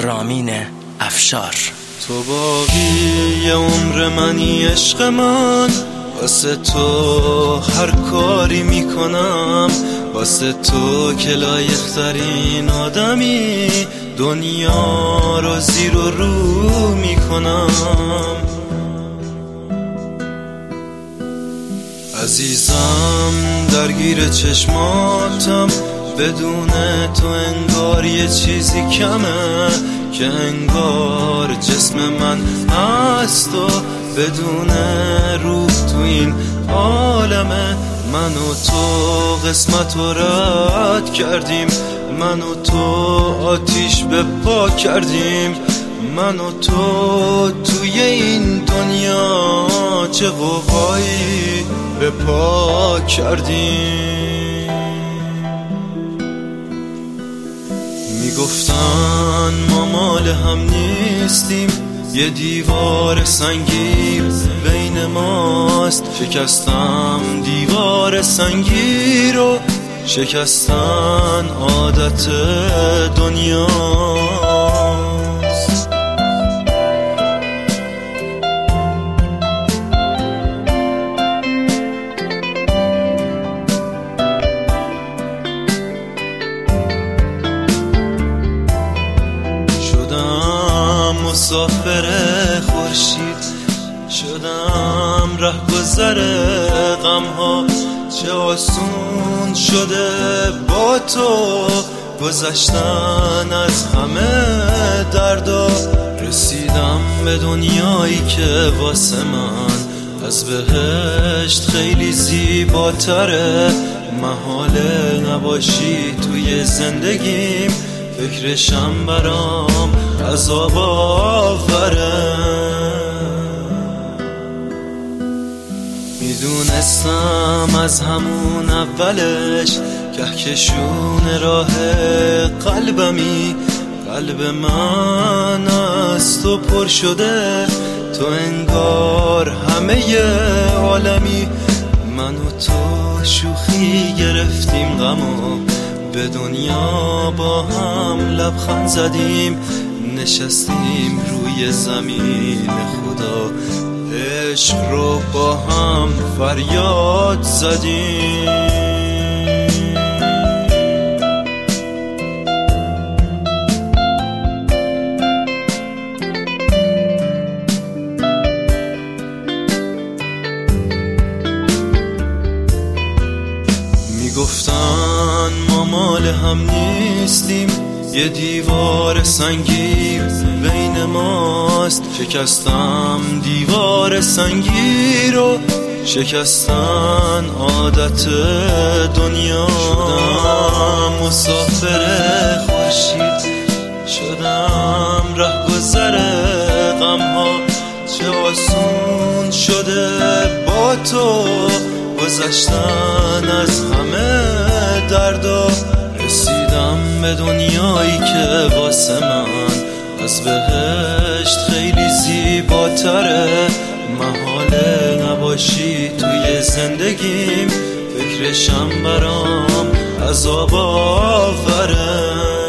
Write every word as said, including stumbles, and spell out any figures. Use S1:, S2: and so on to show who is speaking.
S1: رامین افشار.
S2: تو باقی عمر منی عشق من، واسه تو هر کاری میکنم، واسه تو که لایق‌ترین آدمی دنیا رو زیر و رو میکنم. عزیزم درگیر چشماتم، بدون تو انگار یه چیزی کمه، که انگار جسم من هست و بدون روح تو این عالمه. من و تو قسمت رو رد کردیم، من و تو آتیش به پا کردیم، من و تو توی این دنیا چه غوغایی به پا کردیم. میگفتن ما مال هم نیستیم، یه دیوار سنگی بین ماست. شکستم دیوار سنگی رو، شکستن عادت دنیاست. شدم مسافر خورشید، شدم رهگذر غم‌ها، چه آسون شده با تو گذشتن از همه دردا. رسیدم به دنیایی که واسه من از بهشت خیلی زیباتره. محاله نباشی توی زندگیم، فکرشم برام عذاب آوره. میدونستم از همون اولش کهکشون راه قلبمی، قلب من از تو پر شده، تو انگار همه عالمی. من و تو شوخی گرفتیم غمو، به دنیا با هم لبخند زدیم، نشستیم روی زمین خدا، عشق رو با هم فریاد زدیم. میگفتن ما مال هم نیستیم، یه دیوار سنگی بین ماست. شکستم دیوار سنگی رو، شکستن عادت دنیا. شدم مسافر خورشید، شدم رهگذر غم‌ها، چه آسون شده با تو گذشتن از همه دردا. رسیدم به دنیایی که واسه من از بهشت خیلی زیباتره. محاله نباشی توی زندگیم، فکرشم برام عذاب آوره.